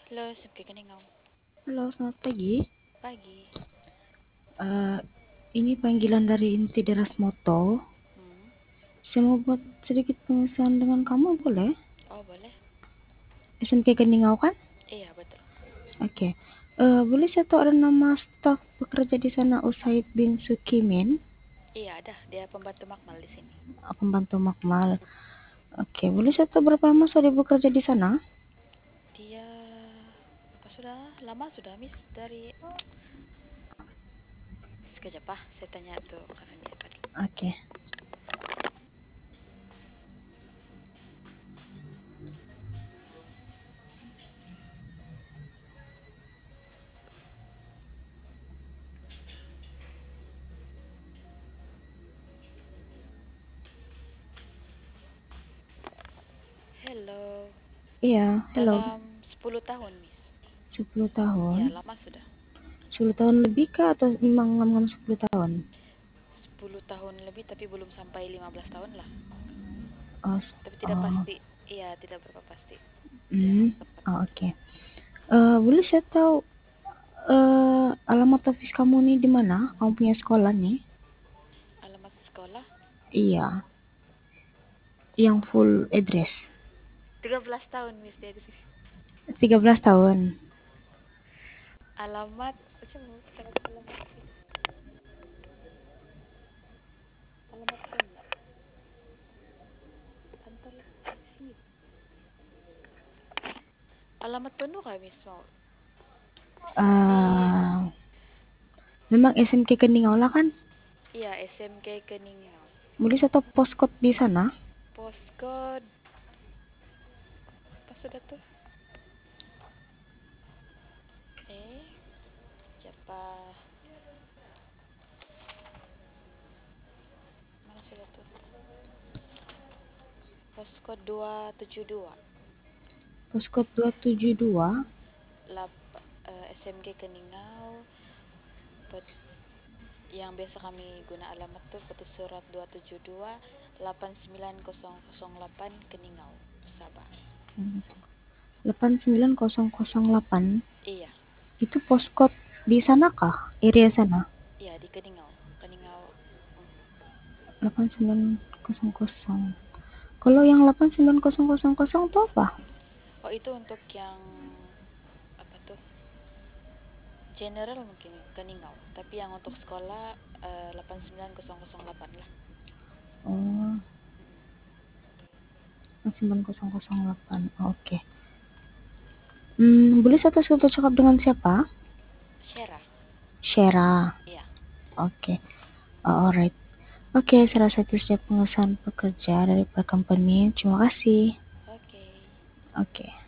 Halo, SMK Keningau. Halo, selamat pagi. Pagi. Eh, ini panggilan dari Inti Deras Moto. Hmm. Saya mau buat sedikit pengesahan dengan kamu, boleh? Oh, boleh. SMK Keningau kan? Iya, betul. Oke. Boleh saya tahu ada nama staf bekerja di sana Usaid bin Sukimin, Iya, ada. Dia pembantu Makmal di sini. pembantu Makmal. Oke, boleh saya tahu berapa lama sudah bekerja di sana? Dia apa sudah lama sudah, Miss, dari sekejap ah. Saya tanya tuh karena dia tadi. Oke. Hello. Iya, hello. Dalam 10 tahun, Miss. 10 Ya, tahun. lama sudah. 10 tahun lebih kah atau memang ngam-ngam 10 tahun? 10 tahun lebih tapi belum sampai 15 tahun lah. Oh, Tapi tidak oh, pasti. Iya, tidak berapa pasti. Dia hmm. tepat. Oh, oke. Boleh saya tahu alamat office kamu nih di mana? Kamu punya sekolah nih? Alamat sekolah Iya, yang full address. 13 tahun, Miss, dia di sini. 13 tahun. Alamat coba kita alamat alamat penuh kantor sini. Alamat penuh kah, Miss, mau? Di Eh, memang SMK Kendingaulah kan? iya, SMK Keningau. Boleh saya tahu postcode di sana? Postcode apa sudah tuh? Siapa? Mana sudah tuh? Postcode 272. Postcode 272. SMK Keningau. Pet, yang biasa kami guna alamat tuh Peti Surat 272 89008 Keningau, Sabah. 89008. Iya, Itu postcode di sana kah? Area sana? iya di Keningau. Keningau. Hmm. 8900. Kalau yang 89000 itu apa? Oh, itu untuk yang apa tuh? General mungkin Keningau, tapi yang untuk sekolah 89008 lah. Oh, 89008. Oke. Boleh satu satu cakap dengan siapa? Syera. Shera. Iya. Oke. Alright. Oke, saya rasa itu saja pengesahan pekerja dari per company. Terima kasih. Oke. Oke.